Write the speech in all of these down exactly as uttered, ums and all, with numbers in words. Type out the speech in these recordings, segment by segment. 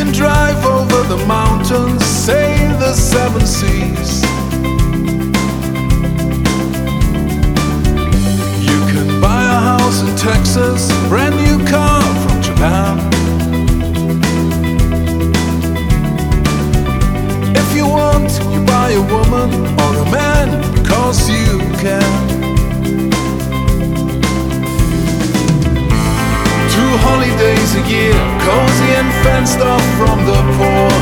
can drive over the mountains, sail the seven seas. You can buy a house in Texas, brand new car from Japan. If you want, you buy a woman or a man, because you can. Two holidays a year, cozy and fenced off from the poor.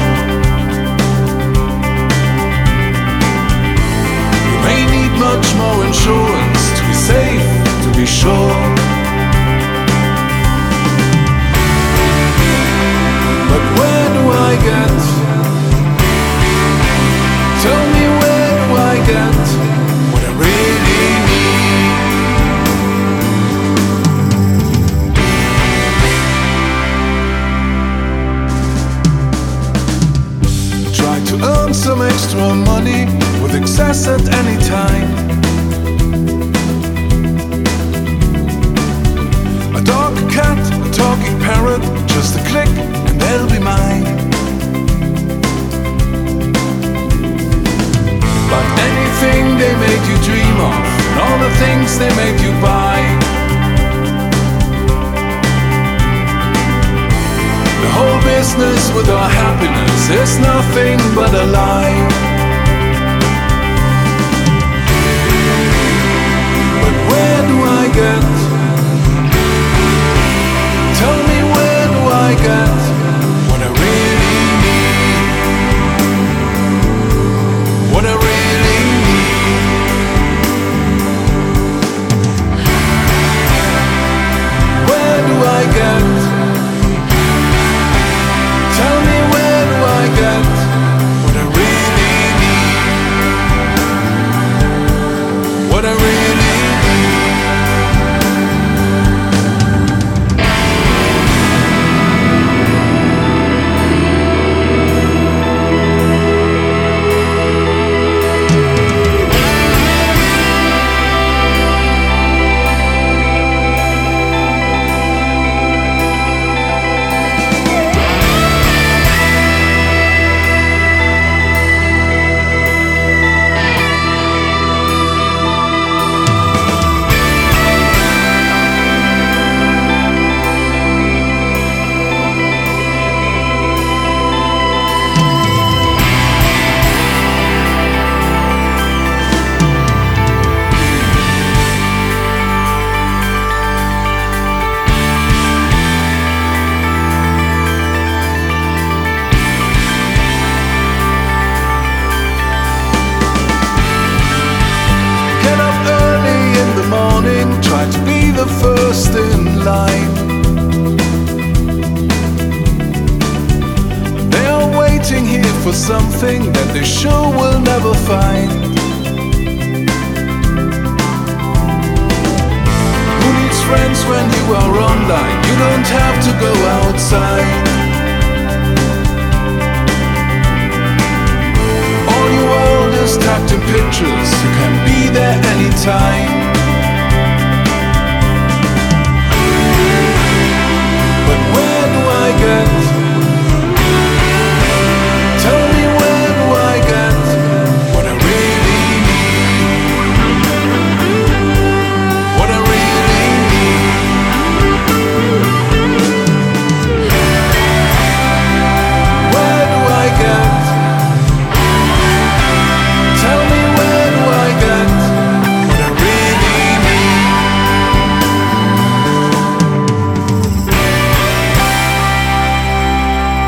You may need much more insurance to be safe, to be sure. But where do I get? Tell me, where do I get what I really need? Try to earn some extra money with excess at any time. A dog, a cat, a talking parrot, just a click and they'll be mine. But anything they made you dream of, and all the things they made you buy, the whole business with our happiness is nothing but a lie. But where do I get? Tell me, where do I get what I really need? What I really I get? Tell me, where do I get what I really need? What I really to be the first in line. They are waiting here for something that they sure will never find. Who needs friends when you are online? You don't have to go outside. All your world is tucked in pictures, you can be there anytime.